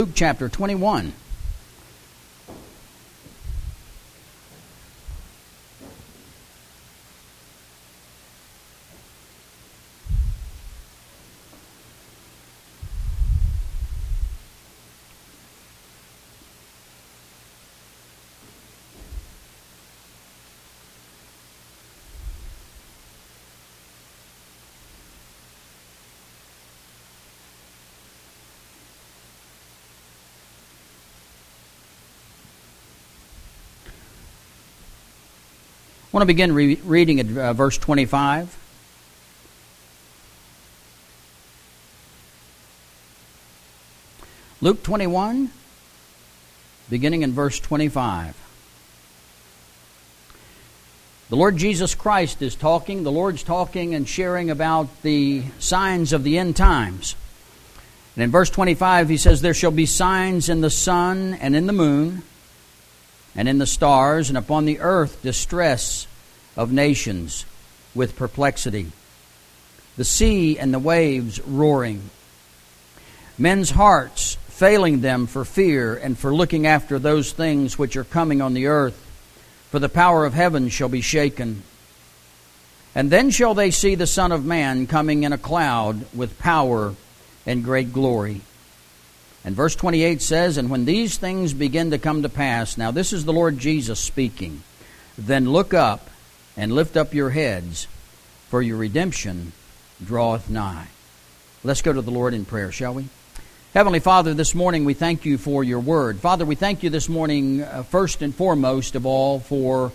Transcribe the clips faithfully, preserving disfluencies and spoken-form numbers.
Luke chapter twenty-one. I want to begin re- reading at uh, verse twenty-five. Luke twenty-one, beginning in verse twenty-five. The Lord Jesus Christ is talking. The Lord's talking and sharing about the signs of the end times. And in verse twenty-five, he says, "There shall be signs in the sun and in the moon, and in the stars, and upon the earth distress of nations with perplexity, the sea and the waves roaring, men's hearts failing them for fear and for looking after those things which are coming on the earth, for the power of heaven shall be shaken. And then shall they see the Son of Man coming in a cloud with power and great glory." And verse twenty-eight says, "And when these things begin to come to pass," now this is the Lord Jesus speaking, "then look up and lift up your heads, for your redemption draweth nigh." Let's go to the Lord in prayer, shall we? Heavenly Father, this morning we thank you for your word. Father, we thank you this morning uh, first and foremost of all for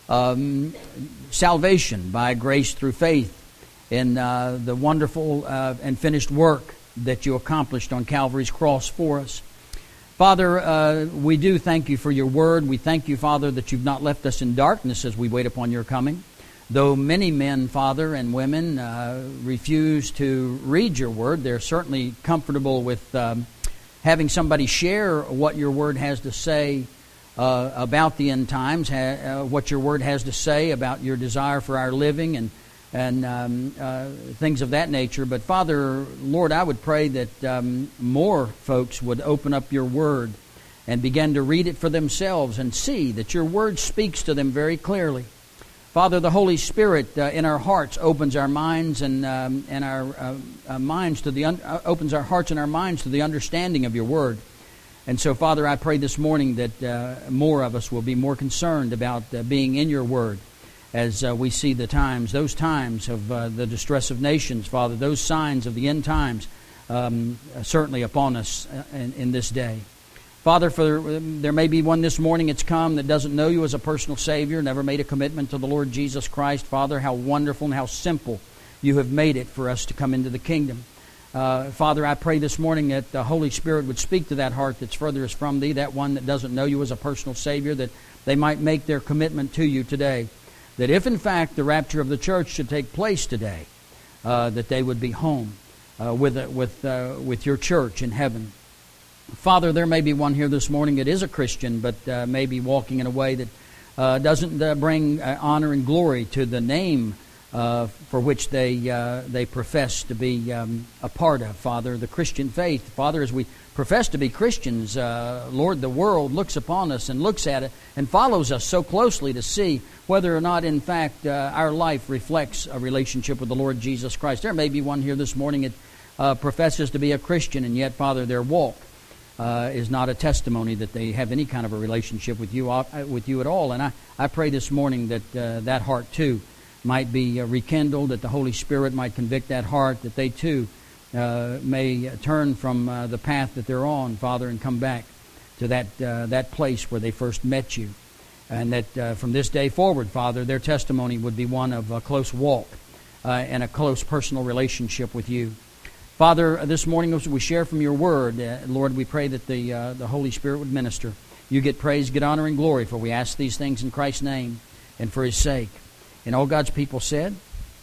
um, salvation by grace through faith in uh, the wonderful uh, and finished work that you accomplished on Calvary's cross for us. Father, uh, we do thank you for your word. We thank you, Father, that you've not left us in darkness as we wait upon your coming. Though many men, Father, and women uh, refuse to read your word, they're certainly comfortable with um, having somebody share what your word has to say uh, about the end times, ha- uh, what your word has to say about your desire for our living and and um, uh, things of that nature. But Father, Lord, I would pray that um, more folks would open up your word and begin to read it for themselves and see that your word speaks to them very clearly. Father, the Holy Spirit uh, in our hearts opens our minds and um, and our uh, uh, minds to the un- uh, opens our hearts and our minds to the understanding of your word. And so, Father, I pray this morning that uh, more of us will be more concerned about uh, being in your word, as uh, we see the times, those times of uh, the distress of nations, Father, those signs of the end times um, certainly upon us in, in this day. Father, for um, there may be one this morning that's come that doesn't know you as a personal Savior, never made a commitment to the Lord Jesus Christ. Father, how wonderful and how simple you have made it for us to come into the kingdom. Uh, Father, I pray this morning that the Holy Spirit would speak to that heart that's furthest from thee, that one that doesn't know you as a personal Savior, that they might make their commitment to you today. That if in fact the rapture of the church should take place today, uh, that they would be home uh, with uh, with uh, with your church in heaven. Father, there may be one here this morning that is a Christian, but uh, may be walking in a way that uh, doesn't uh, bring uh, honor and glory to the name uh, for which they uh, they profess to be um, a part of. Father, the Christian faith. Father, as we profess to be Christians, uh, Lord, the world looks upon us and looks at it and follows us so closely to see whether or not, in fact, uh, our life reflects a relationship with the Lord Jesus Christ. There may be one here this morning that uh, professes to be a Christian, and yet, Father, their walk uh, is not a testimony that they have any kind of a relationship with you, uh, with you at all. And I, I pray this morning that uh, that heart, too, might be uh, rekindled, that the Holy Spirit might convict that heart, that they, too, uh, may turn from uh, the path that they're on, Father, and come back to that uh, that place where they first met you. And that uh, from this day forward, Father, their testimony would be one of a close walk uh, and a close personal relationship with you. Father, this morning as we share from your word, uh, Lord, we pray that the uh, the Holy Spirit would minister. You get praise, get honor, and glory, for we ask these things in Christ's name and for his sake. And all God's people said,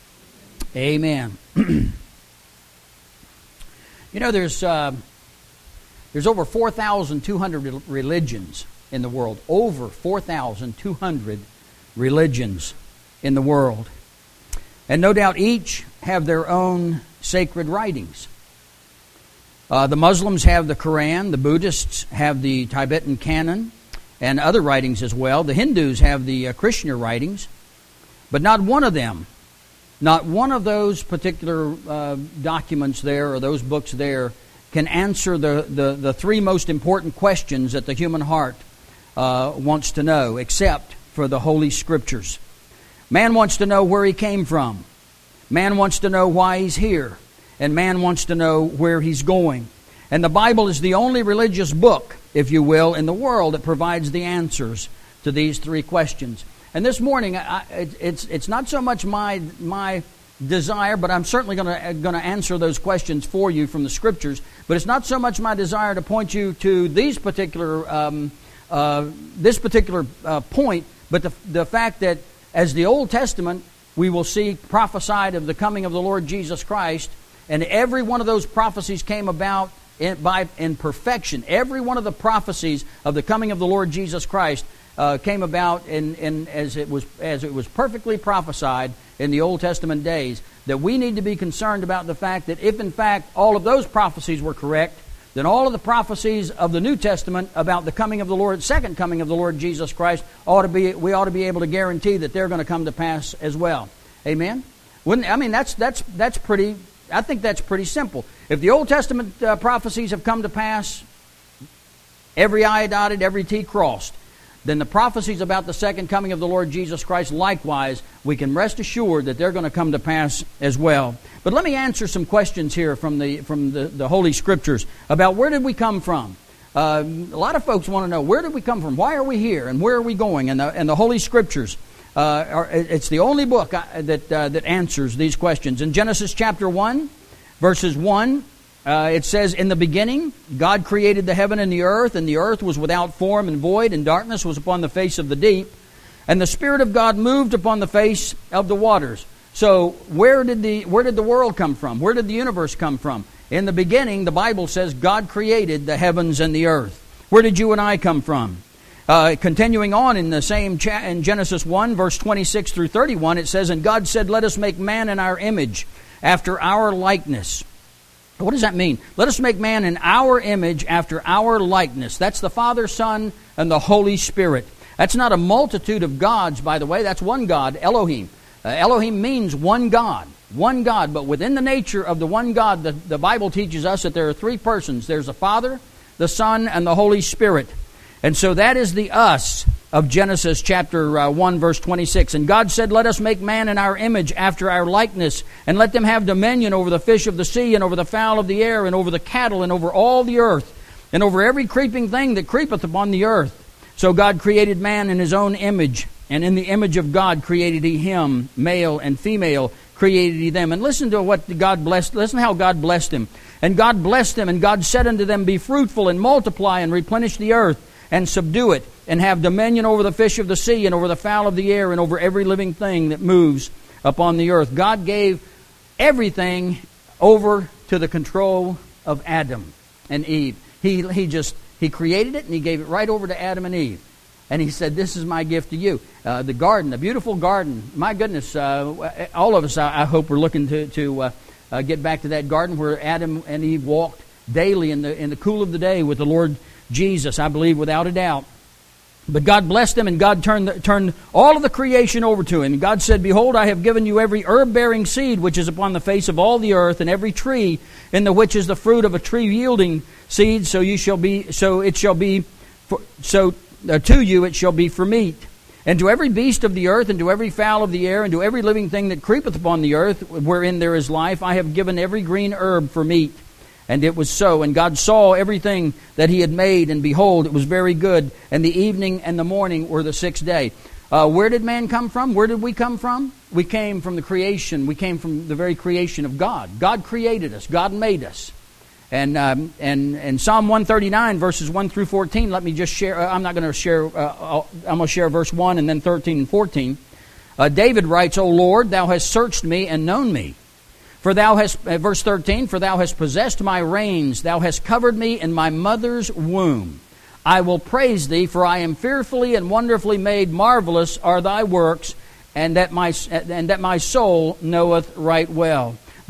amen. You know, there's uh, there's over four thousand two hundred religions in the world. Over four thousand two hundred religions in the world. And no doubt each have their own sacred writings. Uh, the Muslims have the Quran, the Buddhists have the Tibetan canon, and other writings as well. The Hindus have the uh, Krishna writings, but not one of them, not one of those particular uh, documents there or those books there can answer the, the, the three most important questions that the human heart uh, wants to know, except for the Holy Scriptures. Man wants to know where he came from. Man wants to know why he's here. And man wants to know where he's going. And the Bible is the only religious book, if you will, in the world that provides the answers to these three questions. And this morning, I, it, it's it's not so much my my desire, but I'm certainly going to going to answer those questions for you from the Scriptures. But it's not so much my desire to point you to these particular um, uh, this particular uh, point, but the the fact that as the Old Testament we will see prophesied of the coming of the Lord Jesus Christ, and every one of those prophecies came about in, by in perfection. Every one of the prophecies of the coming of the Lord Jesus Christ uh, came about in, in as it was as it was perfectly prophesied in the Old Testament days. That we need to be concerned about the fact that if in fact all of those prophecies were correct, then all of the prophecies of the New Testament about the coming of the Lord, second coming of the Lord Jesus Christ, ought to be we ought to be able to guarantee that they're going to come to pass as well. Amen. Wouldn't I mean that's that's that's pretty. I think that's pretty simple. If the Old Testament uh, prophecies have come to pass, every I dotted, every T crossed, then the prophecies about the second coming of the Lord Jesus Christ, likewise, we can rest assured that they're going to come to pass as well. But let me answer some questions here from the from the, the Holy Scriptures about where did we come from. Uh, a lot of folks want to know, where did we come from? Why are we here? And where are we going? And the, and the Holy Scriptures, uh, are, it's the only book that, uh, that answers these questions. In Genesis chapter one, verses one, Uh, it says, in the beginning, God created the heaven and the earth, and the earth was without form and void, and darkness was upon the face of the deep. And the Spirit of God moved upon the face of the waters. So where did the where did the world come from? Where did the universe come from? In the beginning, the Bible says, God created the heavens and the earth. Where did you and I come from? Uh, continuing on in the same cha- in Genesis one, verse twenty-six through thirty-one, it says, and God said, let us make man in our image, after our likeness. What does that mean? Let us make man in our image after our likeness. That's the Father, Son, and the Holy Spirit. That's not a multitude of gods, by the way. That's one God, Elohim. Uh, Elohim means one God. One God. But within the nature of the one God, the, the Bible teaches us that there are three persons. There's the Father, the Son, and the Holy Spirit. And so that is the us of Genesis chapter uh, one, verse twenty-six. And God said, let us make man in our image after our likeness, and let them have dominion over the fish of the sea, and over the fowl of the air, and over the cattle, and over all the earth, and over every creeping thing that creepeth upon the earth. So God created man in his own image, and in the image of God created he him, male and female created he them. And listen to what God blessed. Listen how God blessed him. And God blessed them, and God said unto them, be fruitful, and multiply, and replenish the earth, and subdue it, and have dominion over the fish of the sea, and over the fowl of the air, and over every living thing that moves upon the earth. God gave everything over to the control of Adam and Eve. He he just he created it, and he gave it right over to Adam and Eve. And he said, this is my gift to you. Uh, the garden, the beautiful garden. My goodness, uh, all of us, I, I hope, we're looking to, to uh, uh, get back to that garden where Adam and Eve walked daily in the in the cool of the day with the Lord Jesus, I believe, without a doubt. But God blessed them, and God turned the, turned all of the creation over to him. And God said, behold, I have given you every herb-bearing seed which is upon the face of all the earth, and every tree in the which is the fruit of a tree yielding seed. So you shall be, so it shall be, for, so uh, to you it shall be for meat. And to every beast of the earth, and to every fowl of the air, and to every living thing that creepeth upon the earth, wherein there is life, I have given every green herb for meat. And it was so. And God saw everything that he had made, and behold, it was very good. And the evening and the morning were the sixth day. Uh, where did man come from? Where did we come from? We came from the creation. We came from the very creation of God. God created us. God made us. And um, and and Psalm one thirty-nine, verses one through fourteen, let me just share. Uh, I'm not going to share. Uh, I'm going to share verse one and then thirteen and fourteen. Uh, David writes, O Lord, thou hast searched me and known me. For thou hast, uh, verse thirteen, for thou hast possessed my reins, thou hast covered me in my mother's womb. I will praise thee, for I am fearfully and wonderfully made. Marvelous are thy works, and that my and that my soul knoweth right well.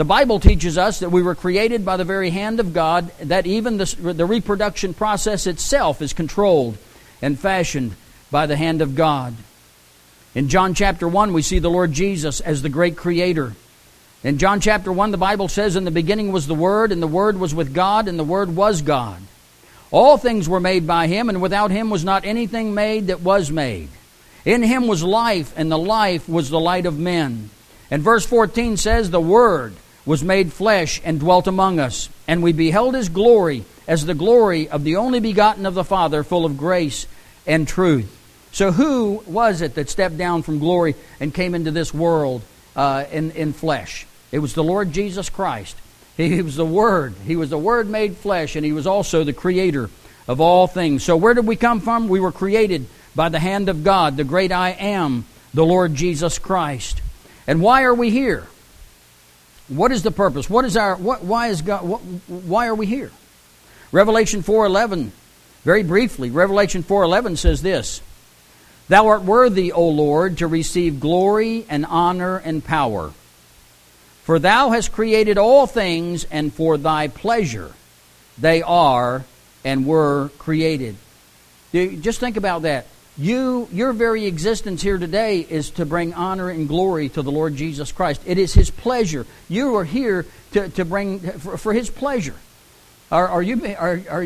The Bible teaches us that we were created by the very hand of God, that even the, the reproduction process itself is controlled and fashioned by the hand of God. In John chapter one, we see the Lord Jesus as the great creator. In John chapter one, the Bible says, "In the beginning was the Word, and the Word was with God, and the Word was God. All things were made by Him, and without Him was not anything made that was made. In Him was life, and the life was the light of men." And verse fourteen says, "The Word was made flesh and dwelt among us, and we beheld His glory as the glory of the only begotten of the Father, full of grace and truth." So who was it that stepped down from glory and came into this world uh, in, in flesh? It was the Lord Jesus Christ. He, he was the Word. He was the Word made flesh, and He was also the creator of all things. So where did we come from? We were created by the hand of God, the great I Am, the Lord Jesus Christ. And why are we here? What is the purpose? What is our? What, why is God? What, why are we here? Revelation four eleven, very briefly. Revelation four eleven says this: "Thou art worthy, O Lord, to receive glory and honor and power. For Thou hast created all things, and for Thy pleasure they are and were created." Just think about that. You, your very existence here today is to bring honor and glory to the Lord Jesus Christ. It is His pleasure. You are here to, to bring for, for His pleasure. Are, are you are, are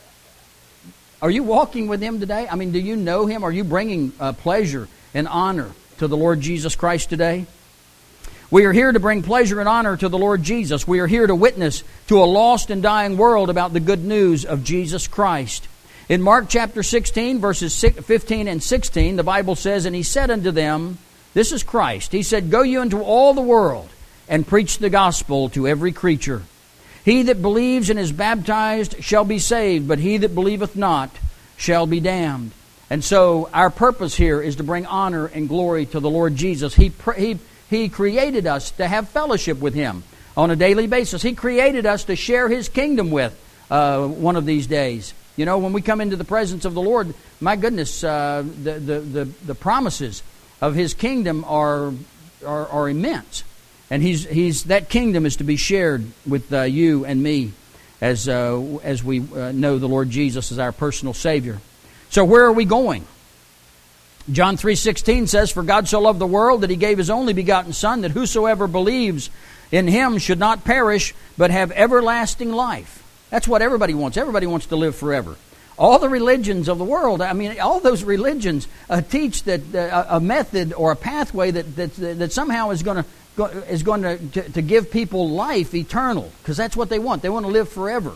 are you walking with Him today? I mean, do you know Him? Are you bringing uh, pleasure and honor to the Lord Jesus Christ today? We are here to bring pleasure and honor to the Lord Jesus. We are here to witness to a lost and dying world about the good news of Jesus Christ. In Mark chapter sixteen, verses fifteen and sixteen, the Bible says, "And He said unto them," this is Christ, He said, "Go you into all the world and preach the gospel to every creature. He that believes and is baptized shall be saved, but he that believeth not shall be damned." And so our purpose here is to bring honor and glory to the Lord Jesus. He He He created us to have fellowship with Him on a daily basis. He created us to share His kingdom with uh, one of these days. You know, when we come into the presence of the Lord, my goodness, uh, the, the, the, the promises of His kingdom are, are, are immense. And he's, he's, that kingdom is to be shared with uh, you and me as, uh, as we uh, know the Lord Jesus as our personal Savior. So where are we going? John three sixteen says, "For God so loved the world that He gave His only begotten Son, that whosoever believes in Him should not perish, but have everlasting life." That's what everybody wants. Everybody wants to live forever. All the religions of the world, I mean, all those religions uh, teach that uh, a method or a pathway that that, that somehow is going to go, is going to, to to give people life eternal, because that's what they want. They want to live forever.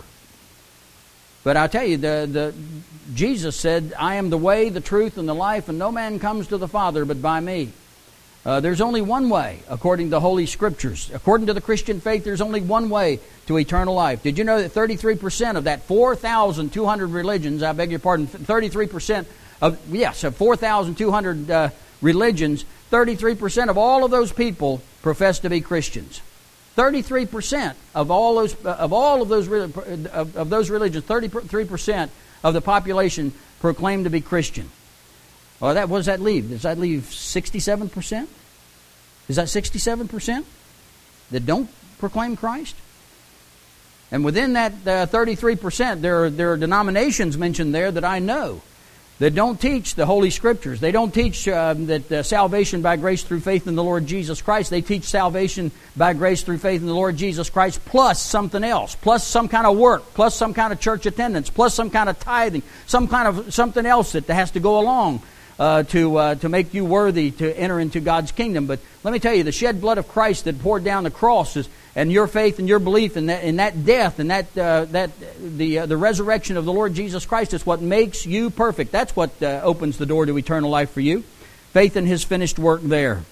But I tell you, the the Jesus said, "I am the way, the truth, and the life, and no man comes to the Father but by me." Uh, there's only one way, according to the Holy Scriptures. According to the Christian faith, there's only one way to eternal life. Did you know that thirty-three percent of that four thousand two hundred religions, I beg your pardon, thirty-three percent of, yes, of four thousand two hundred uh, religions, thirty-three percent of all of those people profess to be Christians. thirty-three percent of all those of all of those of, of those religions, thirty-three percent of the population proclaim to be Christian. Well, that what does that leave? Does that leave sixty-seven percent? Is that sixty-seven percent that don't proclaim Christ? And within that uh, thirty-three percent, there are, there are denominations mentioned there that I know that don't teach the Holy Scriptures. They don't teach uh, that uh, salvation by grace through faith in the Lord Jesus Christ. They teach salvation by grace through faith in the Lord Jesus Christ plus something else, plus some kind of work, plus some kind of church attendance, plus some kind of tithing, some kind of something else that has to go along Uh, to uh, to make you worthy to enter into God's kingdom. But let me tell you, the shed blood of Christ that poured down the cross is, and your faith and your belief in that in that death and that uh, that the uh, the resurrection of the Lord Jesus Christ is what makes you perfect. That's what uh, opens the door to eternal life for you. Faith in His finished work there.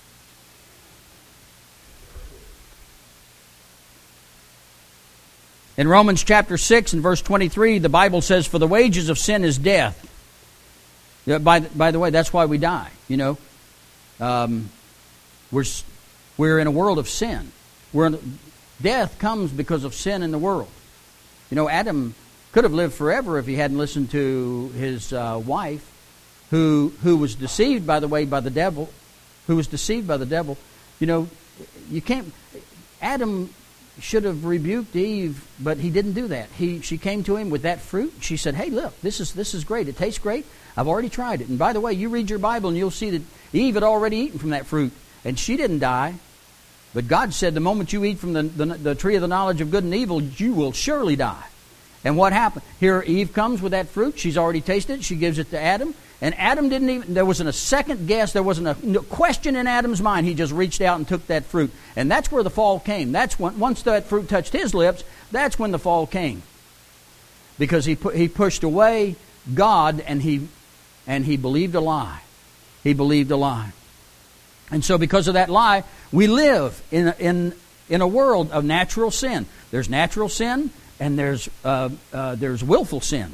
In Romans chapter six and verse twenty-three, the Bible says, "For the wages of sin is death." By by the way, that's why we die. You know, um, we're we're in a world of sin. We're in, death comes because of sin in the world. You know, Adam could have lived forever if he hadn't listened to his uh, wife, who who was deceived, by the way, by the devil, who was deceived by the devil. You know, you can't. Adam should have rebuked Eve, but he didn't do that. He, she came to him with that fruit. She said, hey, look, this is this is great. It tastes great. I've already tried it. And by the way, you read your Bible and you'll see that Eve had already eaten from that fruit. And she didn't die. But God said the moment you eat from the, the, the tree of the knowledge of good and evil, you will surely die. And what happened? Here Eve comes with that fruit. She's already tasted it. She gives it to Adam. And Adam didn't even, there wasn't a second guess. There wasn't a no question in Adam's mind. He just reached out and took that fruit. And that's where the fall came. That's when, once that fruit touched his lips, that's when the fall came. Because he pu- he pushed away God and he and he believed a lie. He believed a lie. And so because of that lie, we live in in in a world of natural sin. There's natural sin and there's uh, uh, there's willful sin.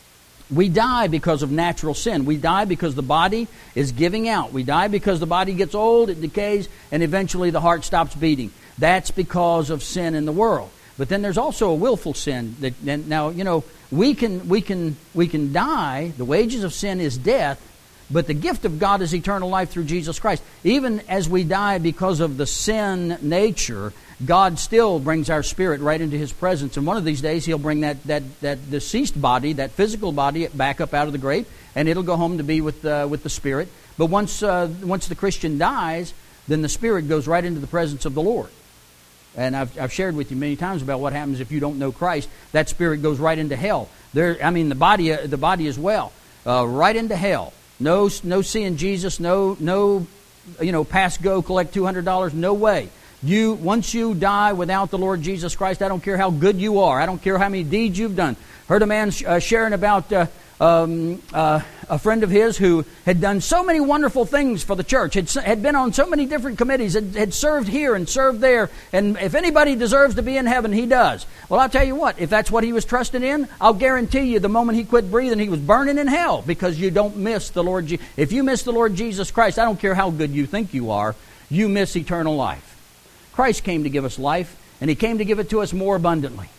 We die because of natural sin. We die because the body is giving out. We die because the body gets old, it decays, and eventually the heart stops beating. That's because of sin in the world. But then there's also a willful sin. That, and now, you know, we can we can we can die. The wages of sin is death, but the gift of God is eternal life through Jesus Christ. Even as we die because of the sin nature, God still brings our spirit right into His presence. And one of these days He'll bring that that, that deceased body, that physical body, back up out of the grave, and it'll go home to be with uh, with the spirit. But once uh, once the Christian dies, then the spirit goes right into the presence of the Lord. And I've I've shared with you many times about what happens if you don't know Christ. That spirit goes right into hell. There, I mean, the body uh, the body as well, uh, right into hell. No no seeing Jesus. No no, you know, pass go collect two hundred dollars. No way. You once you die without the Lord Jesus Christ, I don't care how good you are. I don't care how many deeds you've done. Heard a man uh, sharing about uh, um, uh, a friend of his who had done so many wonderful things for the church, had, had been on so many different committees, had, had served here and served there, and if anybody deserves to be in heaven, he does. Well, I'll tell you what, if that's what he was trusting in, I'll guarantee you the moment he quit breathing, he was burning in hell, because you don't miss the Lord. Je- if you miss the Lord Jesus Christ, I don't care how good you think you are, you miss eternal life. Christ came to give us life, and He came to give it to us more abundantly.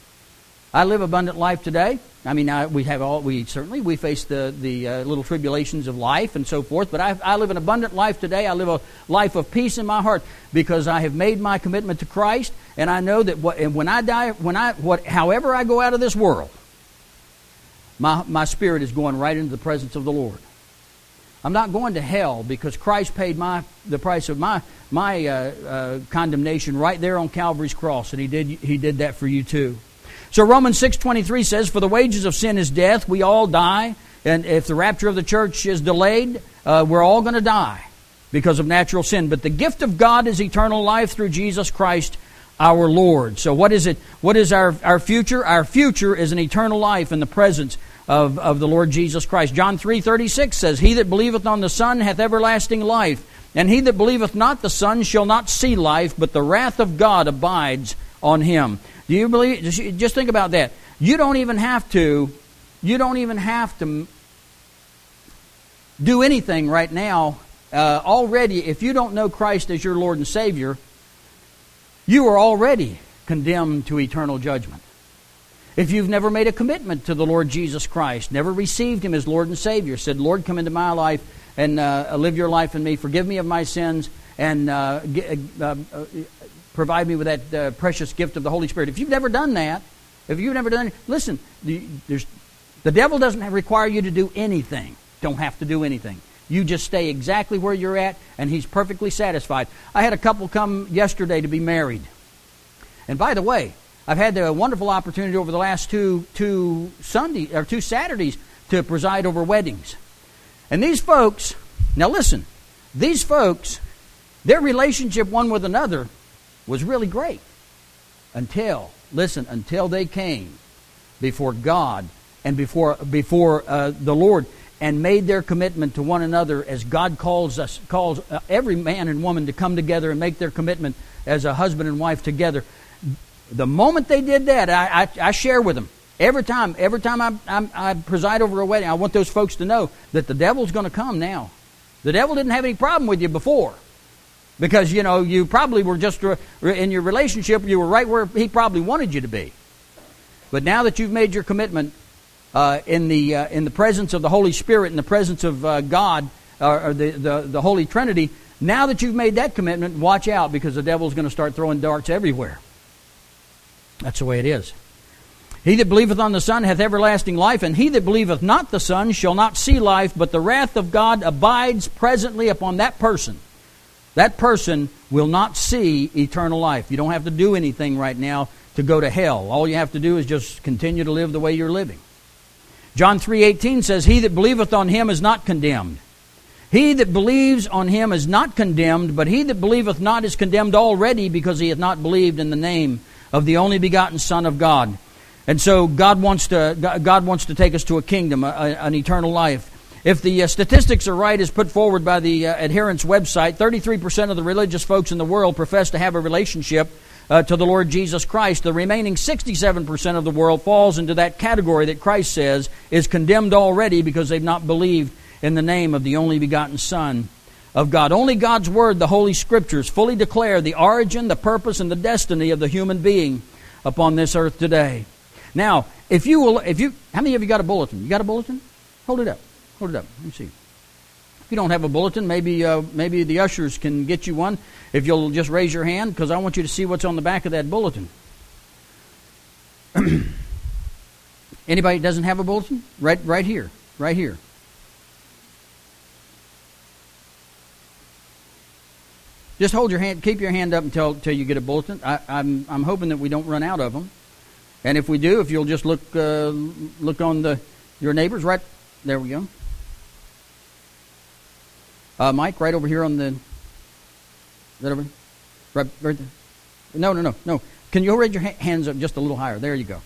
I live abundant life today. I mean, I, we have all we certainly we face the the uh, little tribulations of life and so forth. But I, I live an abundant life today. I live a life of peace in my heart because I have made my commitment to Christ, and I know that what, and when I die, when I what, however I go out of this world, my my spirit is going right into the presence of the Lord. I'm not going to hell because Christ paid my the price of my my uh, uh, condemnation right there on Calvary's cross, and He did He did that for you too. So Romans six twenty-three says, "For the wages of sin is death." We all die, and if the rapture of the church is delayed, uh, we're all going to die because of natural sin. But the gift of God is eternal life through Jesus Christ our Lord. So what is it? What is our our future? Our future is an eternal life in the presence Of, of the Lord Jesus Christ. John three thirty-six says, "He that believeth on the Son hath everlasting life, and he that believeth not the Son shall not see life, but the wrath of God abides on him." Do you believe? Just think about that. You don't even have to, you don't even have to do anything right now. Uh, already, if you don't know Christ as your Lord and Savior, you are already condemned to eternal judgment. If you've never made a commitment to the Lord Jesus Christ, never received Him as Lord and Savior, said, "Lord, come into my life and uh, live your life in me, forgive me of my sins, and uh, get, uh, uh, provide me with that uh, precious gift of the Holy Spirit." If you've never done that, if you've never done it, listen, there's, the devil doesn't require you to do anything. Don't have to do anything. You just stay exactly where you're at, and he's perfectly satisfied. I had a couple come yesterday to be married. And by the way, I've had the wonderful opportunity over the last two two Sunday or two Saturdays to preside over weddings. And these folks, now listen, these folks, their relationship one with another was really great. Until, listen, until they came before God and before before uh, the Lord and made their commitment to one another as God calls us, calls uh, every man and woman to come together and make their commitment as a husband and wife together. The moment they did that, I, I, I share with them. Every time, every time I, I, I preside over a wedding, I want those folks to know that the devil's going to come now. The devil didn't have any problem with you before. Because, you know, you probably were just, in your relationship, you were right where he probably wanted you to be. But now that you've made your commitment uh, in the uh, in the presence of the Holy Spirit, in the presence of uh, God, uh, or the, the, the Holy Trinity, Now that you've made that commitment, watch out, because the devil's going to start throwing darts everywhere. That's the way it is. He that believeth on the Son hath everlasting life, and he that believeth not the Son shall not see life, but the wrath of God abides presently upon that person. That person will not see eternal life. You don't have to do anything right now to go to hell. All you have to do is just continue to live the way you're living. John three eighteen says, he that believeth on him is not condemned. He that believes on him is not condemned, but he that believeth not is condemned already, because he hath not believed in the name of the only begotten Son of God. And so God wants to God wants to take us to a kingdom, a, an eternal life. If the uh, statistics are right, as put forward by the uh, Adherents website, thirty-three percent of the religious folks in the world profess to have a relationship uh, to the Lord Jesus Christ. The remaining sixty-seven percent of the world falls into that category that Christ says is condemned already, because they've not believed in the name of the only begotten Son of God. Only God's Word, the Holy Scriptures, fully declare the origin, the purpose, and the destiny of the human being upon this earth today. Now, if you will, if you, how many of you got a bulletin? You got a bulletin? Hold it up. Hold it up. Let me see. If you don't have a bulletin, maybe uh, maybe the ushers can get you one. If you'll just raise your hand, because I want you to see what's on the back of that bulletin. Anybody that doesn't have a bulletin? Right, right here. Right here. Just hold your hand. Keep your hand up until until you get a bulletin. I, I'm I'm hoping that we don't run out of them. And if we do, if you'll just look uh, look on the your neighbors, right there we go. Uh, Mike, right over here on the. Is that over? Right, right there. No, no, no, no. Can you raise your ha- hands up just a little higher? There you go.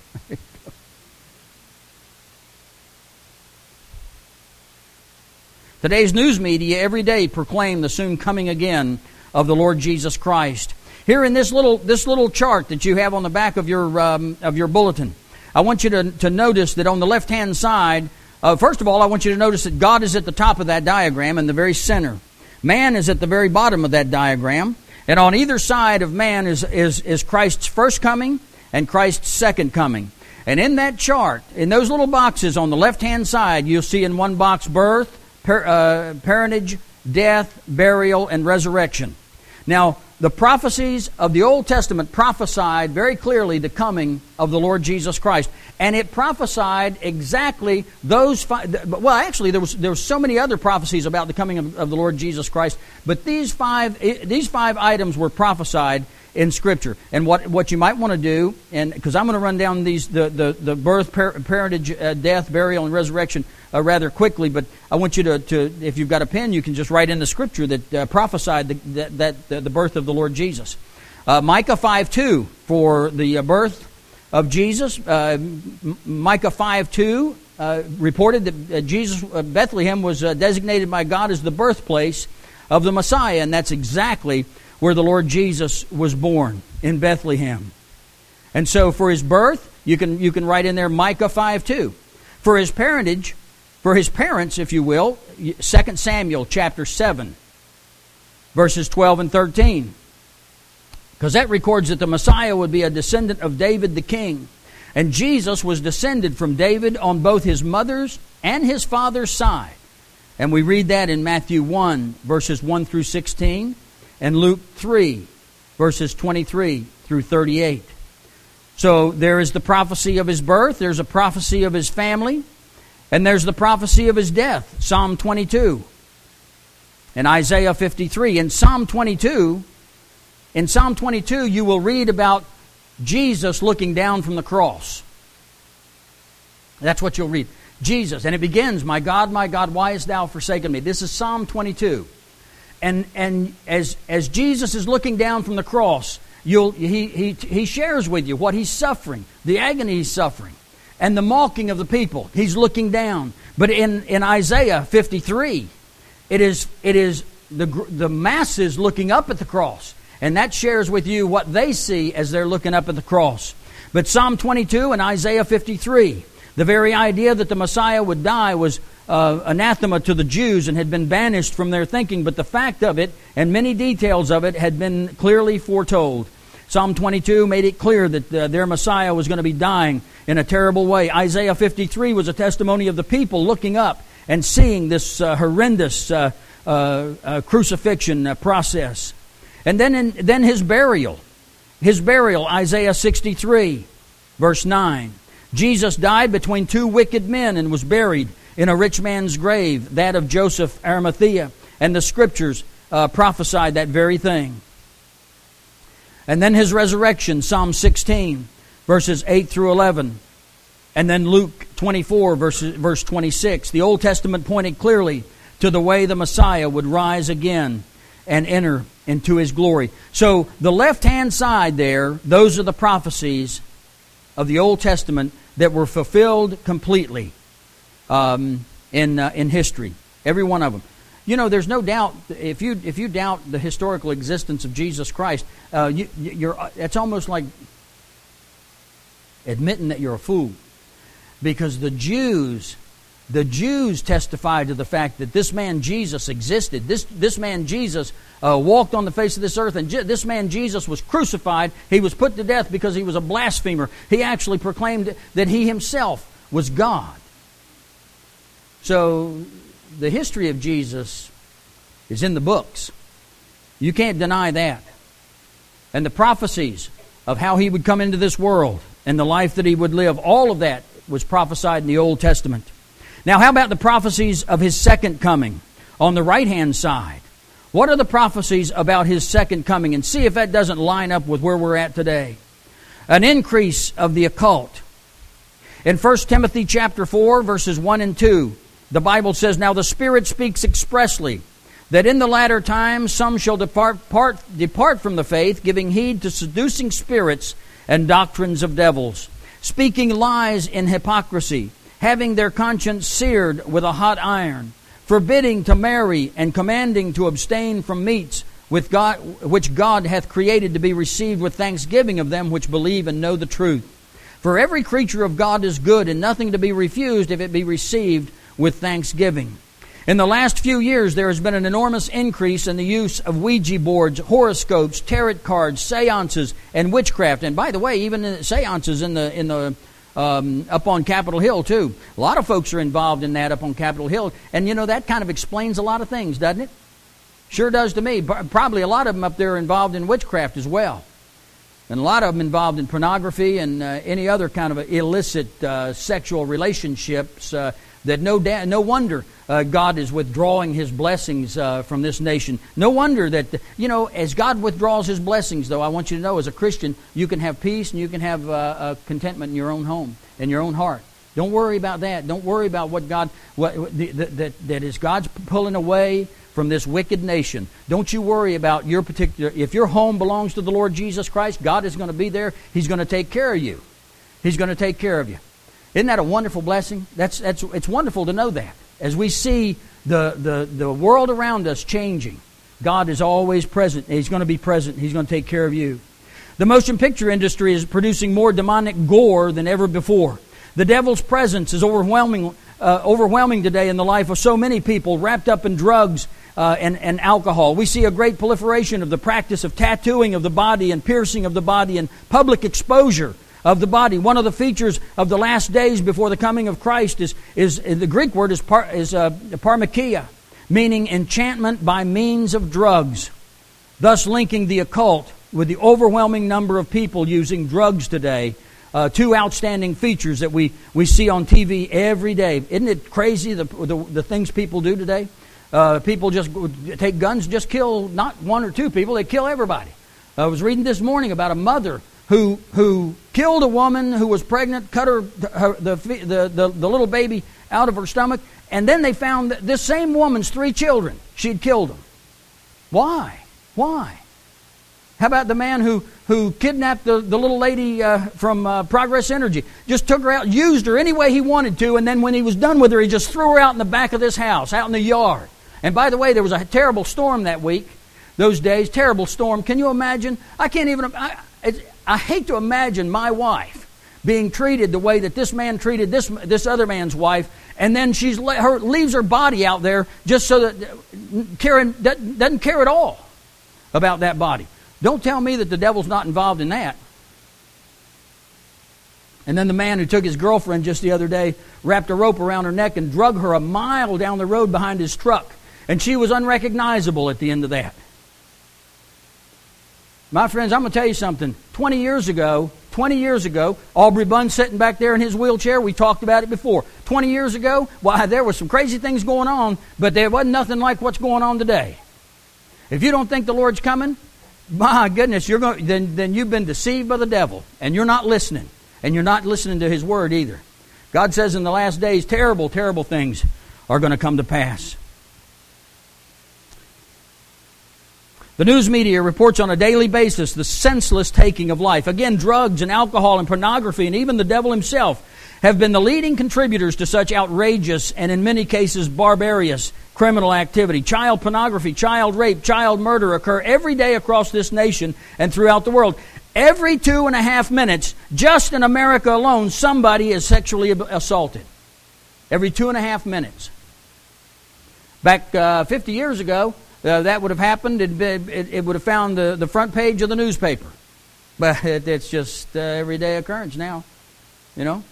Today's news media every day proclaim the soon coming again of the Lord Jesus Christ. Here in this little this little chart that you have on the back of your um, of your bulletin, I want you to, to notice that on the left-hand side, uh, first of all, I want you to notice that God is at the top of that diagram in the very center. Man is at the very bottom of that diagram. And on either side of man is, is, is Christ's first coming and Christ's second coming. And in that chart, in those little boxes on the left-hand side, you'll see in one box birth, par, uh, parentage, death, burial, and resurrection. Now, the prophecies of the Old Testament prophesied very clearly the coming of the Lord Jesus Christ. And it prophesied exactly those five... Well, actually, there was there were so many other prophecies about the coming of, of the Lord Jesus Christ. But these five these five items were prophesied in Scripture. And what, what you might want to do, and because I'm going to run down these the, the, the birth, par, parentage, uh, death, burial, and resurrection uh, rather quickly, but I want you to, to, if you've got a pen, you can just write in the Scripture that uh, prophesied the, that, that the, the birth of the Lord Jesus. Uh, Micah five two for the uh, birth of Jesus. Uh, Micah five two uh, reported that uh, Jesus, uh, Bethlehem was uh, designated by God as the birthplace of the Messiah, and that's exactly where the Lord Jesus was born, in Bethlehem. And so for his birth, you can you can write in there Micah five two. For his parentage, for his parents, if you will, Second Samuel chapter seven, verses twelve and thirteen. Because that records that the Messiah would be a descendant of David the king. And Jesus was descended from David on both his mother's and his father's side. And we read that in Matthew one, verses one through sixteen. And Luke three, verses twenty-three through thirty-eight. So there is the prophecy of his birth, there's a prophecy of his family, and there's the prophecy of his death, Psalm twenty-two, and Isaiah fifty-three. In Psalm twenty-two, in Psalm twenty-two, you will read about Jesus looking down from the cross. That's what you'll read. Jesus, and it begins, "My God, my God, why hast thou forsaken me?" This is Psalm twenty-two. And and as as Jesus is looking down from the cross, you'll he he he shares with you what he's suffering, the agony he's suffering, and the mocking of the people. He's looking down. But in, in Isaiah fifty-three, it is it is the the masses looking up at the cross, and that shares with you what they see as they're looking up at the cross. But Psalm twenty-two and Isaiah fifty-three, the very idea that the Messiah would die was Uh, anathema to the Jews and had been banished from their thinking, but the fact of it and many details of it had been clearly foretold. Psalm twenty-two made it clear that uh, their Messiah was going to be dying in a terrible way. Isaiah fifty-three was a testimony of the people looking up and seeing this uh, horrendous uh, uh, uh, crucifixion uh, process. And then, in, then his burial. His burial, Isaiah sixty-three, verse nine. Jesus died between two wicked men and was buried in a rich man's grave, that of Joseph Arimathea. And the Scriptures uh, prophesied that very thing. And then his resurrection, Psalm sixteen, verses eight through eleven. And then Luke twenty-four, verse, verse twenty-six. The Old Testament pointed clearly to the way the Messiah would rise again and enter into His glory. So the left-hand side there, those are the prophecies of the Old Testament that were fulfilled completely um, in uh, in history. Every one of them. You know, there's no doubt, if you if you doubt the historical existence of Jesus Christ, uh, you, you're it's almost like admitting that you're a fool. Because the Jews, the Jews testified to the fact that this man Jesus existed. This this man Jesus uh, walked on the face of this earth, and Je- this man Jesus was crucified. He was put to death because he was a blasphemer. He actually proclaimed that he himself was God. So the history of Jesus is in the books. You can't deny that. And the prophecies of how he would come into this world and the life that he would live, all of that was prophesied in the Old Testament. Now, how about the prophecies of his second coming on the right-hand side? What are the prophecies about his second coming? And see if that doesn't line up with where we're at today. An increase of the occult. In First Timothy chapter four, verses one and two, the Bible says, "Now the Spirit speaks expressly, that in the latter times some shall depart, part, depart from the faith, giving heed to seducing spirits and doctrines of devils, speaking lies in hypocrisy, having their conscience seared with a hot iron, forbidding to marry, and commanding to abstain from meats with God, which God hath created to be received with thanksgiving of them which believe and know the truth. For every creature of God is good, and nothing to be refused if it be received with thanksgiving." In the last few years, there has been an enormous increase in the use of Ouija boards, horoscopes, tarot cards, seances, and witchcraft. And by the way, even the seances in the in the um, up on Capitol Hill too. A lot of folks are involved in that up on Capitol Hill, and you know that kind of explains a lot of things, doesn't it? Sure does to me. Probably a lot of them up there are involved in witchcraft as well, and a lot of them involved in pornography and uh, any other kind of illicit uh, sexual relationships. Uh, that no da- no wonder uh, God is withdrawing His blessings uh, from this nation. No wonder that, you know, as God withdraws His blessings, though, I want you to know, as a Christian, you can have peace and you can have uh, uh, contentment in your own home, in your own heart. Don't worry about that. Don't worry about what God, what, what the, the, that, that is God's pulling away from this wicked nation. Don't you worry about your particular, if your home belongs to the Lord Jesus Christ, God is going to be there. He's going to take care of you. He's going to take care of you. Isn't that a wonderful blessing? That's that's it's wonderful to know that. As we see the, the, the world around us changing, God is always present. He's going to be present. He's going to take care of you. The motion picture industry is producing more demonic gore than ever before. The devil's presence is overwhelming, uh, overwhelming today in the life of so many people wrapped up in drugs uh, and, and alcohol. We see a great proliferation of the practice of tattooing of the body and piercing of the body and public exposure of the body. One of the features of the last days before the coming of Christ is, is the Greek word is, par, is uh, parmakia, meaning enchantment by means of drugs, thus linking the occult with the overwhelming number of people using drugs today. Uh, two outstanding features that we, we see on T V every day. Isn't it crazy the, the, the things people do today? Uh, people just take guns, just kill not one or two people, they kill everybody. I was reading this morning about a mother who who killed a woman who was pregnant, cut her, her the, the, the, the little baby out of her stomach, and then they found that this same woman's three children, she'd killed them. Why? Why? How about the man who, who kidnapped the, the little lady uh, from uh, Progress Energy? Just took her out, used her any way he wanted to, and then when he was done with her, he just threw her out in the back of this house, out in the yard. And by the way, there was a terrible storm that week, those days, terrible storm. Can you imagine? I can't even... I, it's, I hate to imagine my wife being treated the way that this man treated this this other man's wife, and then she's her leaves her body out there just so that Karen doesn't care at all about that body. Don't tell me that the devil's not involved in that. And then the man who took his girlfriend just the other day wrapped a rope around her neck and drug her a mile down the road behind his truck. And she was unrecognizable at the end of that. My friends, I'm going to tell you something. Twenty years ago, twenty years ago, Aubrey Bunn sitting back there in his wheelchair, we talked about it before. Twenty years ago, why, there were some crazy things going on, but there wasn't nothing like what's going on today. If you don't think the Lord's coming, my goodness, you're going, then, then you've been deceived by the devil, and you're not listening, and you're not listening to His Word either. God says in the last days, terrible, terrible things are going to come to pass. The news media reports on a daily basis the senseless taking of life. Again, drugs and alcohol and pornography and even the devil himself have been the leading contributors to such outrageous and in many cases barbarous criminal activity. Child pornography, child rape, child murder occur every day across this nation and throughout the world. Every two and a half minutes, just in America alone, somebody is sexually assaulted. Every two and a half minutes. Back uh, fifty years ago, Uh, that would have happened, it, it, it would have found the, the front page of the newspaper. But it, it's just uh, everyday occurrence now, you know.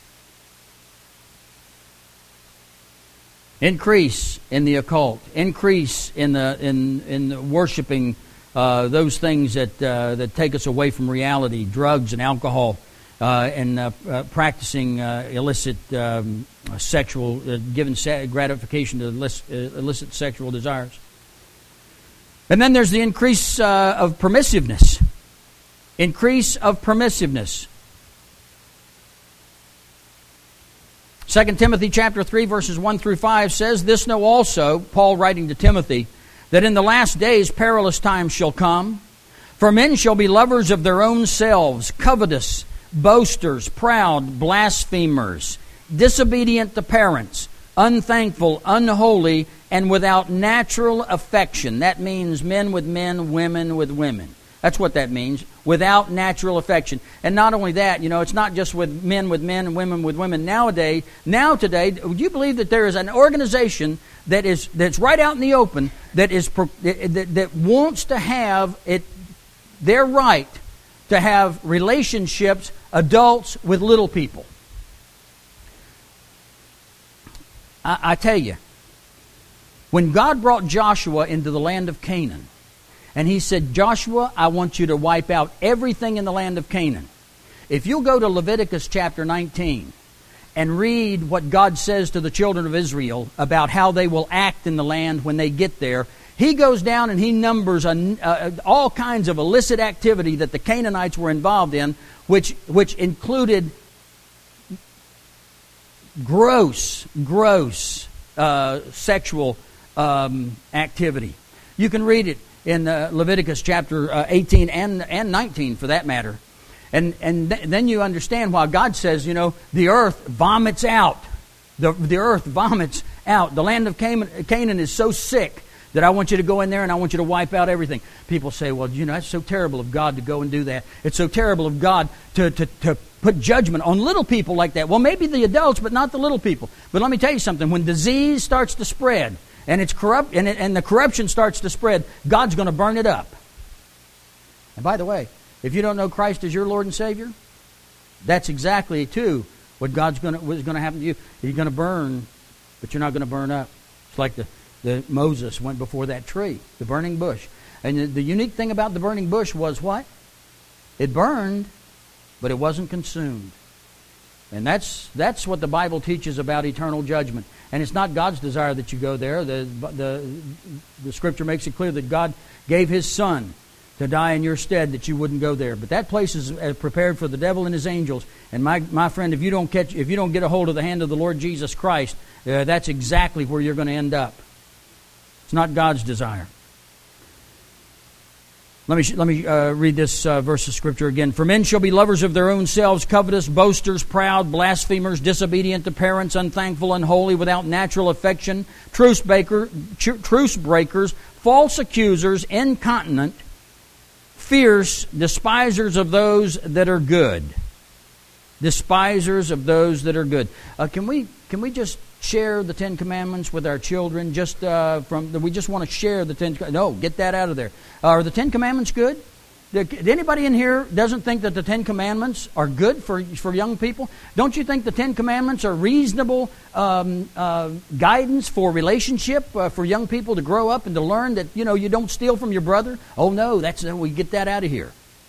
Increase in the occult, increase in the in in the worshiping uh, those things that uh, that take us away from reality, drugs and alcohol, uh, and uh, uh, practicing uh, illicit um, sexual, uh, giving gratification to illicit, uh, illicit sexual desires. And then there's the increase uh, of permissiveness. Increase of permissiveness. Second Timothy chapter three, verses one through five says, "This know also," Paul writing to Timothy, "that in the last days perilous times shall come. For men shall be lovers of their own selves, covetous, boasters, proud, blasphemers, disobedient to parents, unthankful, unholy, and without natural affection." That means men with men, women with women. That's what that means, without natural affection. And not only that, you know, it's not just with men with men and women with women. Nowadays, now today, would you believe that there is an organization that is that's right out in the open that is that, that wants to have it their right to have relationships, adults with little people? I, I tell you, when God brought Joshua into the land of Canaan, and He said, "Joshua, I want you to wipe out everything in the land of Canaan." If you'll go to Leviticus chapter nineteen and read what God says to the children of Israel about how they will act in the land when they get there, He goes down and He numbers a, uh, all kinds of illicit activity that the Canaanites were involved in, which, which included gross, gross uh, sexual um, activity. You can read it in uh, Leviticus chapter uh, eighteen and, and nineteen for that matter. And and th- then you understand why God says, you know, the earth vomits out. The, the earth vomits out. The land of Canaan, Canaan is so sick that I want you to go in there and I want you to wipe out everything. People say, well, you know, it's so terrible of God to go and do that. It's so terrible of God to, to, to put judgment on little people like that. Well, maybe the adults, but not the little people. But let me tell you something. When disease starts to spread, and it's corrupt, and, it, and the corruption starts to spread, God's going to burn it up. And by the way, if you don't know Christ as your Lord and Savior, that's exactly, too, what God's going to, what's going to happen to you. You're going to burn, but you're not going to burn up. It's like the, the Moses went before that tree, the burning bush. And the, the unique thing about the burning bush was what? It burned, but it wasn't consumed. And that's that's what the Bible teaches about eternal judgment. And it's not God's desire that you go there. The, the, the Scripture makes it clear that God gave His Son to die in your stead that you wouldn't go there. But that place is prepared for the devil and his angels. And my my friend, if you don't catch, if you don't get a hold of the hand of the Lord Jesus Christ, uh, that's exactly where you're going to end up. It's not God's desire. Let me let me uh, read this uh, verse of Scripture again. "For men shall be lovers of their own selves, covetous, boasters, proud, blasphemers, disobedient to parents, unthankful, unholy, without natural affection, truce, baker, tr- truce breakers, false accusers, incontinent, fierce, despisers of those that are good." Despisers of those that are good. Uh, can we can we just share the Ten Commandments with our children? Just uh, from we just want to share the Ten. No, get that out of there. Uh, are the Ten Commandments good? Did anybody in here doesn't think that the Ten Commandments are good for, for young people? Don't you think the Ten Commandments are reasonable um, uh, guidance for relationship uh, for young people to grow up and to learn that, you know, you don't steal from your brother? Oh, no, that's we get that out of here.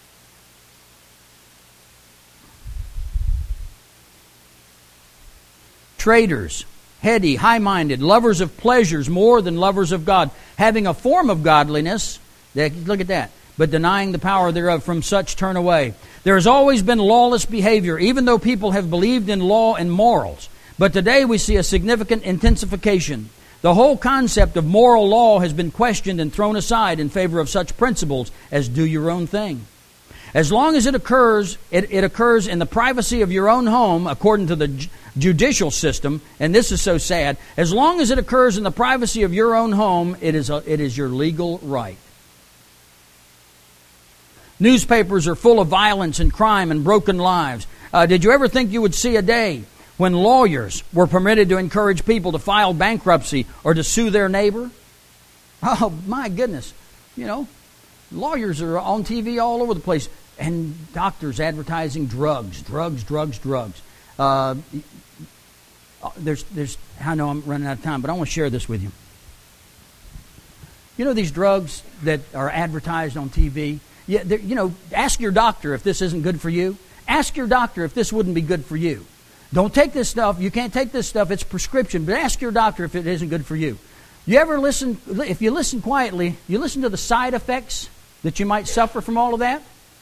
Traitors, heady, high-minded, lovers of pleasures more than lovers of God, having a form of godliness. Look at that. But denying the power thereof, from such turn away. There has always been lawless behavior, even though people have believed in law and morals. But today we see a significant intensification. The whole concept of moral law has been questioned and thrown aside in favor of such principles as do your own thing. As long as it occurs, it, it occurs in the privacy of your own home, according to the ju- judicial system, and this is so sad, as long as it occurs in the privacy of your own home, it is a, it is your legal right. Newspapers are full of violence and crime and broken lives. Uh, did you ever think you would see a day when lawyers were permitted to encourage people to file bankruptcy or to sue their neighbor? Oh, my goodness. You know, lawyers are on T V all over the place. And doctors advertising drugs, drugs, drugs, drugs. Uh, there's, there's. I know I'm running out of time, but I want to share this with you. You know these drugs that are advertised on T V? Yeah, you know, ask your doctor if this isn't good for you. Ask your doctor if this wouldn't be good for you. Don't take this stuff. You can't take this stuff. It's prescription. But ask your doctor if it isn't good for you. You ever listen, if you listen quietly, you listen to the side effects that you might suffer from all of that?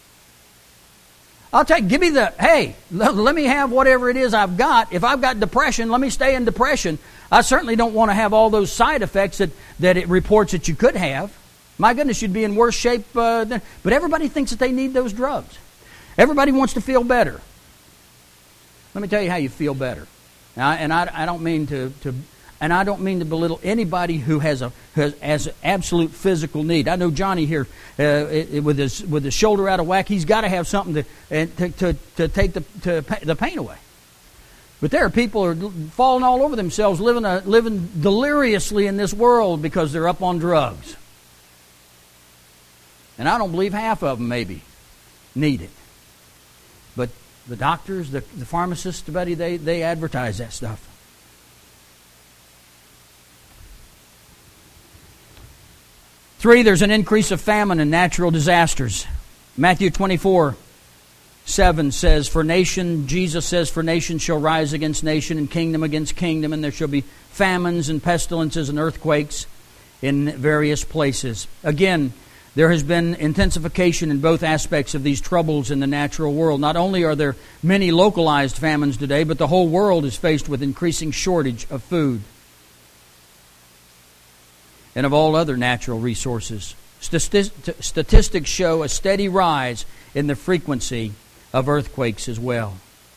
I'll take, give me the, hey, let me have whatever it is I've got. If I've got depression, let me stay in depression. I certainly don't want to have all those side effects that, that it reports that you could have. My goodness, you'd be in worse shape. Uh, than, but everybody thinks that they need those drugs. Everybody wants to feel better. Let me tell you how you feel better. Now, and I, I don't mean to, to, and I don't mean to belittle anybody who has a who has, has absolute physical need. I know Johnny here uh, it, with his with his shoulder out of whack. He's got to have something to and to, to to take the to the pain away. But there are people who are falling all over themselves, living a, living deliriously in this world because they're up on drugs. And I don't believe half of them maybe need it. But the doctors, the, the pharmacists, buddy, they, they advertise that stuff. Three, there's an increase of famine and natural disasters. Matthew twenty-four seven says, For nation, Jesus says, For nation shall rise against nation and kingdom against kingdom, and there shall be famines and pestilences and earthquakes in various places. Again, there has been intensification in both aspects of these troubles in the natural world. Not only are there many localized famines today, but the whole world is faced with increasing shortage of food and of all other natural resources. Statistics show a steady rise in the frequency of earthquakes as well.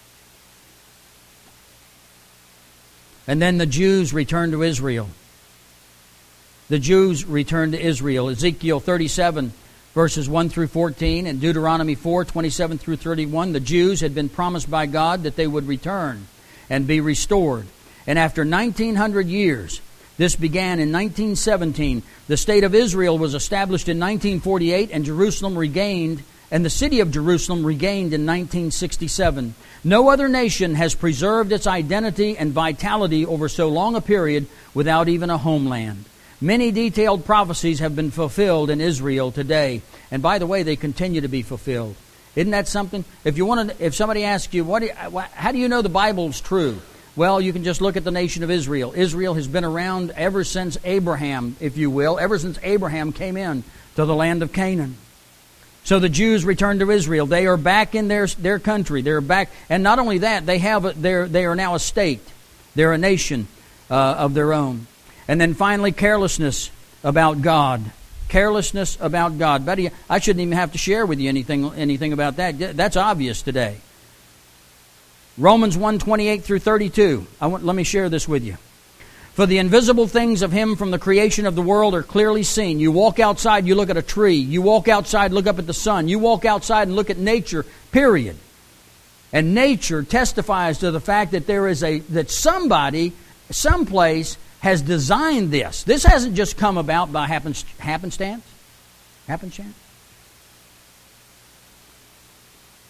And then the Jews returned to Israel. The Jews returned to Israel. Ezekiel thirty-seven, verses one through fourteen, and Deuteronomy four, twenty-seven through thirty-one. The Jews had been promised by God that they would return and be restored. And after nineteen hundred years, this began in nineteen seventeen. The state of Israel was established in nineteen forty-eight, and Jerusalem regained, and the city of Jerusalem regained in nineteen sixty-seven. No other nation has preserved its identity and vitality over so long a period without even a homeland. Many detailed prophecies have been fulfilled in Israel today. And by the way, they continue to be fulfilled. Isn't that something? If you want to, if somebody asks you, what do you, how do you know the Bible's true? Well, you can just look at the nation of Israel. Israel has been around ever since Abraham, if you will, ever since Abraham came in to the land of Canaan. So the Jews returned to Israel. They are back in their their country. They're back, and not only that, they have a, they're, they are now a state. They're a nation uh, of their own. And then finally, carelessness about God. Carelessness about God. Betty, I shouldn't even have to share with you anything anything about that. That's obvious today. Romans one, twenty-eight through thirty-two. I want, let me share this with you. For the invisible things of Him from the creation of the world are clearly seen. You walk outside, you look at a tree. You walk outside, look up at the sun. You walk outside and look at nature, period. And nature testifies to the fact that there is a, that somebody, someplace, has designed this. This hasn't just come about by happenstance. Happenstance?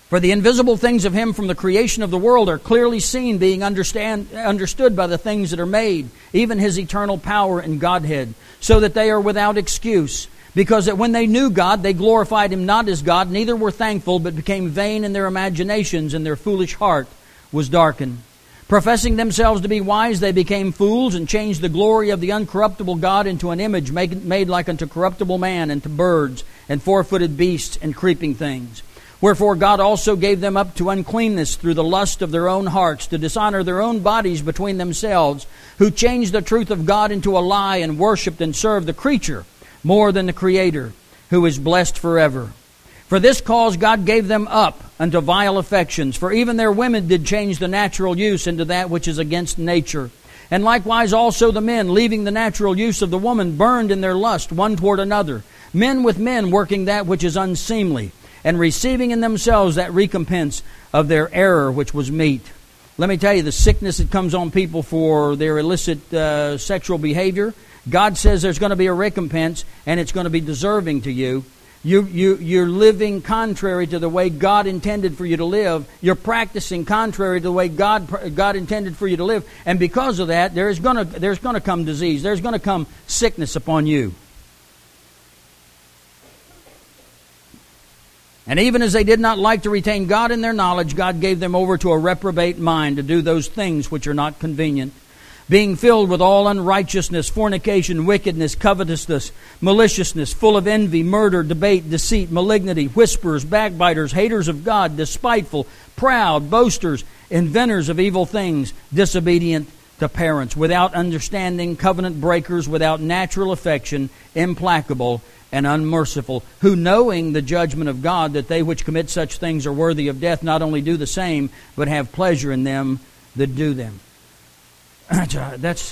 For the invisible things of Him from the creation of the world are clearly seen, being understand, understood by the things that are made, even His eternal power and Godhead, so that they are without excuse. Because that when they knew God, they glorified Him not as God, neither were thankful, but became vain in their imaginations, and their foolish heart was darkened. Professing themselves to be wise, they became fools, and changed the glory of the uncorruptible God into an image made like unto corruptible man, and to birds, and four-footed beasts, and creeping things. Wherefore God also gave them up to uncleanness through the lust of their own hearts, to dishonor their own bodies between themselves, who changed the truth of God into a lie, and worshipped and served the creature more than the Creator, who is blessed forever. For this cause God gave them up unto vile affections, for even their women did change the natural use into that which is against nature. And likewise also the men, leaving the natural use of the woman, burned in their lust one toward another, men with men working that which is unseemly, and receiving in themselves that recompense of their error which was meet. Let me tell you, the sickness that comes on people for their illicit uh, sexual behavior, God says there's going to be a recompense, and it's going to be deserving to you. You, you, you're living contrary to the way God intended for you to live. You're practicing contrary to the way God, God intended for you to live. And because of that, there is going to, there's going to come disease. There's going to come sickness upon you. And even as they did not like to retain God in their knowledge, God gave them over to a reprobate mind to do those things which are not convenient, being filled with all unrighteousness, fornication, wickedness, covetousness, maliciousness, full of envy, murder, debate, deceit, malignity, whisperers, backbiters, haters of God, despiteful, proud, boasters, inventors of evil things, disobedient to parents, without understanding, covenant breakers, without natural affection, implacable, and unmerciful, who knowing the judgment of God, that they which commit such things are worthy of death, not only do the same, but have pleasure in them that do them. That's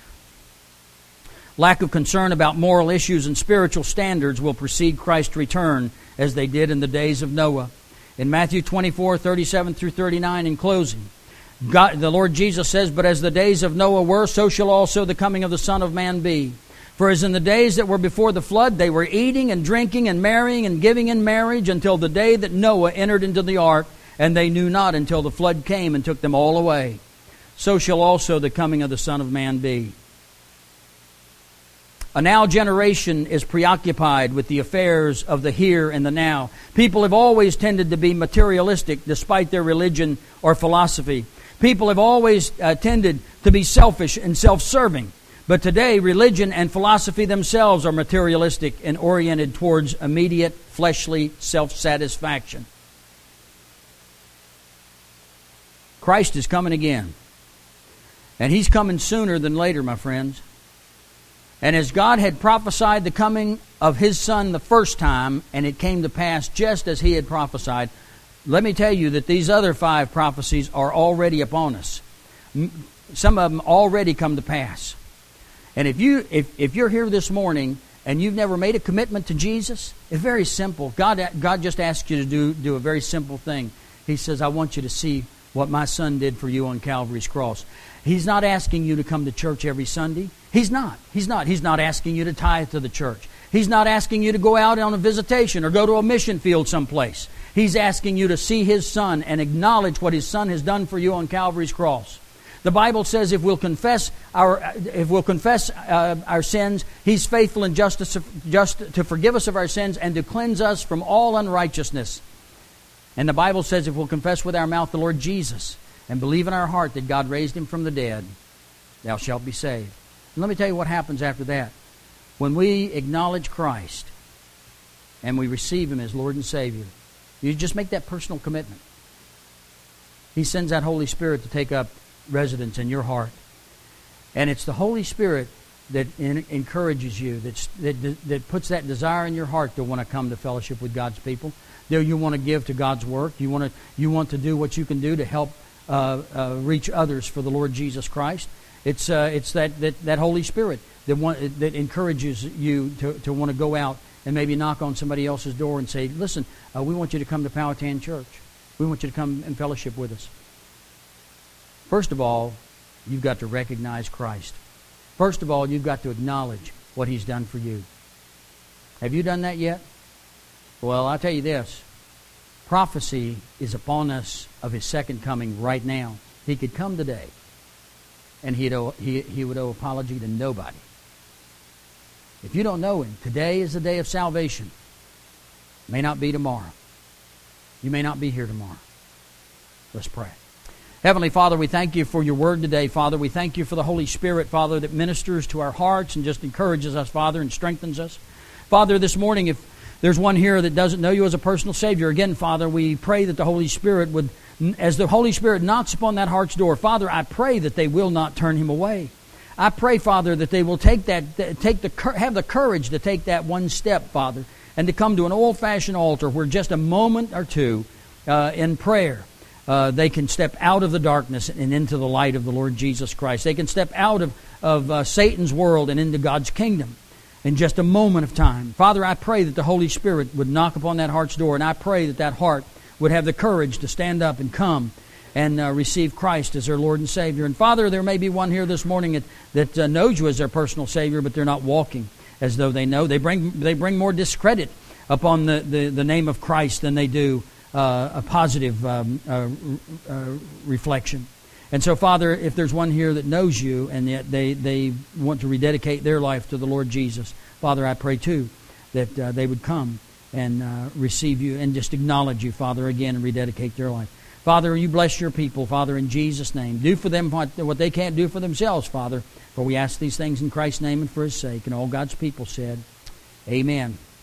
lack of concern about moral issues and spiritual standards will precede Christ's return, as they did in the days of Noah. In Matthew twenty-four, thirty-seven through thirty-nine, in closing, God, the Lord Jesus says, "But as the days of Noah were, so shall also the coming of the Son of Man be. For as in the days that were before the flood, they were eating and drinking and marrying and giving in marriage until the day that Noah entered into the ark, and they knew not until the flood came and took them all away. So shall also the coming of the Son of Man be." A now generation is preoccupied with the affairs of the here and the now. People have always tended to be materialistic despite their religion or philosophy. People have always uh, tended to be selfish and self-serving. But today, religion and philosophy themselves are materialistic and oriented towards immediate, fleshly self-satisfaction. Christ is coming again. And He's coming sooner than later, my friends. And as God had prophesied the coming of His Son the first time, and it came to pass just as He had prophesied, let me tell you that these other five prophecies are already upon us. Some of them already come to pass. And if you if, if you're here this morning and you've never made a commitment to Jesus, it's very simple. God God just asks you to do, do a very simple thing. He says, "I want you to see what my Son did for you on Calvary's cross." He's not asking you to come to church every Sunday. He's not. He's not. He's not asking you to tithe to the church. He's not asking you to go out on a visitation or go to a mission field someplace. He's asking you to see His Son and acknowledge what His Son has done for you on Calvary's cross. The Bible says if we'll confess our if we'll confess uh, our sins, He's faithful and just to, just to forgive us of our sins and to cleanse us from all unrighteousness. And the Bible says if we'll confess with our mouth the Lord Jesus and believe in our heart that God raised Him from the dead, thou shalt be saved. And let me tell you what happens after that. When we acknowledge Christ and we receive Him as Lord and Savior, you just make that personal commitment. He sends that Holy Spirit to take up residence in your heart. And it's the Holy Spirit that in, encourages you, that's, that that puts that desire in your heart to want to come to fellowship with God's people. There, you want to give to God's work. You want to you want to do what you can do to help uh, uh, reach others for the Lord Jesus Christ. It's uh, it's that, that that Holy Spirit that want, that encourages you to to want to go out and maybe knock on somebody else's door and say, "Listen, uh, we want you to come to Powhatan Church. We want you to come and fellowship with us." First of all, you've got to recognize Christ. First of all, you've got to acknowledge what He's done for you. Have you done that yet? Well, I'll tell you this. prophecy is upon us of His second coming right now. He could come today, and he'd owe, he, he would owe apology to nobody. If you don't know Him, today is the day of salvation. It may not be tomorrow. You may not be here tomorrow. Let's pray. Heavenly Father, we thank You for Your word today, Father. We thank You for the Holy Spirit, Father, that ministers to our hearts and just encourages us, Father, and strengthens us. Father, this morning, if there's one here that doesn't know You as a personal Savior, again, Father, we pray that the Holy Spirit would, as the Holy Spirit knocks upon that heart's door, Father, I pray that they will not turn him away. I pray, Father, that they will take that, take the, have the courage to take that one step, Father, and to come to an old-fashioned altar where just a moment or two uh, in prayer, uh, they can step out of the darkness and into the light of the Lord Jesus Christ. They can step out of, of uh, Satan's world and into God's kingdom in just a moment of time. Father, I pray that the Holy Spirit would knock upon that heart's door, and I pray that that heart would have the courage to stand up and come and uh, receive Christ as their Lord and Savior. And Father, there may be one here this morning that, that uh, knows You as their personal Savior, but they're not walking as though they know. They bring they bring more discredit upon the, the, the name of Christ than they do uh, a positive um, uh, uh, reflection. And so, Father, if there's one here that knows You and yet they, they want to rededicate their life to the Lord Jesus, Father, I pray too that uh, they would come and uh, receive You and just acknowledge You, Father, again, and rededicate their life. Father, You bless Your people, Father, in Jesus' name. Do for them what, what they can't do for themselves, Father. For we ask these things in Christ's name and for His sake. And all God's people said, Amen.